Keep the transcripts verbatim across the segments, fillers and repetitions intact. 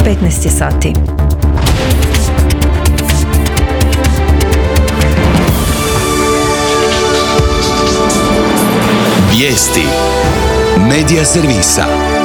petnaest sati. Vijesti Medija servisa.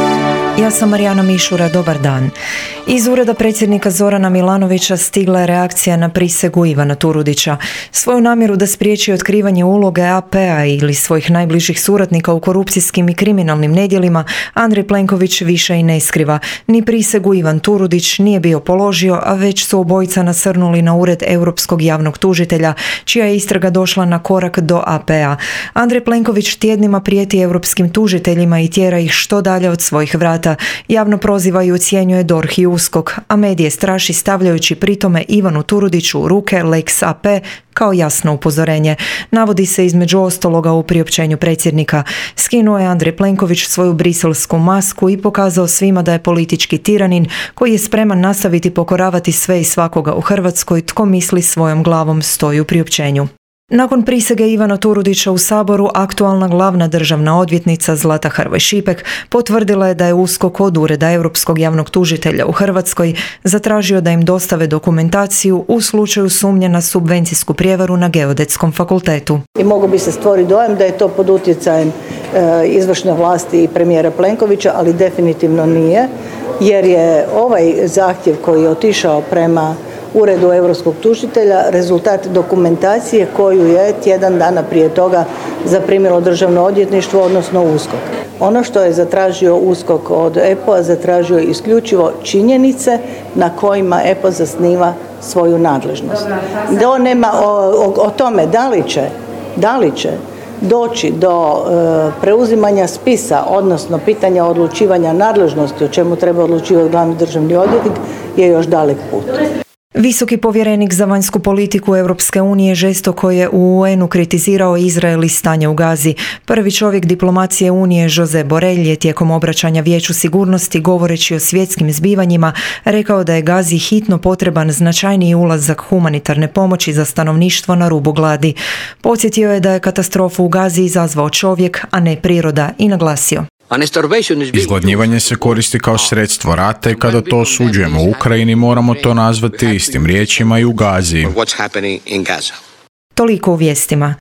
Ja sam Marijana Mišura, dobar dan. Iz ureda predsjednika Zorana Milanovića stigla je reakcija na prisegu Ivana Turudića. Svoju namjeru da spriječi otkrivanje uloge A P-a ili svojih najbližih suradnika u korupcijskim i kriminalnim nedjelima, Andrej Plenković više i ne skriva. Ni prisegu Ivan Turudić nije bio položio, a već su obojica nasrnuli na ured Europskog javnog tužitelja, čija je istraga došla na korak do A P-a. Andrej Plenković tjednima prijeti europskim tužiteljima i tjera ih što dalje od svojih vrata. Javno proziva i ucjenjuje D O R H i U S K O K, a medije straši stavljajući pritome Ivanu Turudiću u ruke Lex A P kao jasno upozorenje. Navodi se između ostaloga u priopćenju predsjednika. Skinuo je Andrej Plenković svoju briselsku masku i pokazao svima da je politički tiranin koji je spreman nastaviti pokoravati sve i svakoga u Hrvatskoj tko misli svojom glavom, stoji u priopćenju. Nakon prisege Ivana Turudića u Saboru, aktualna glavna državna odvjetnica Zlata Hrvoj Šipek potvrdila je da je U S K O K od Ureda Europskog javnog tužitelja u Hrvatskoj zatražio da im dostave dokumentaciju u slučaju sumnje na subvencijsku prijevaru na Geodetskom fakultetu. I mogu bi se stvoriti dojam da je to pod utjecajem e, izvršne vlasti i premijera Plenkovića, ali definitivno nije, jer je ovaj zahtjev koji je otišao prema Uredu Europskog tužitelja rezultat dokumentacije koju je tjedan dana prije toga zaprimilo Državno odvjetništvo, odnosno U S K O K. Ono što je zatražio U S K O K od E P O-a zatražio je isključivo činjenice na kojima E P O zasniva svoju nadležnost. Da nema o, o, o tome da li će, da li će doći do e, preuzimanja spisa, odnosno pitanja odlučivanja nadležnosti, o čemu treba odlučivati glavni državni odvjetnik, je još dalek put. Visoki povjerenik za vanjsku politiku Europske unije žestoko je u U N-u kritizirao Izrael i stanje u Gazi. Prvi čovjek diplomacije Unije Josep Borrell je tijekom obraćanja Vijeću sigurnosti govoreći o svjetskim zbivanjima rekao da je Gazi hitno potreban značajniji ulazak humanitarne pomoći za stanovništvo na rubu gladi. Podsjetio je da je katastrofu u Gazi izazvao čovjek, a ne priroda, i naglasio: Izgladnjivanje se koristi kao sredstvo rata i kada to osuđujemo u Ukrajini moramo to nazvati istim riječima i u Gazi. Toliko u vijestima.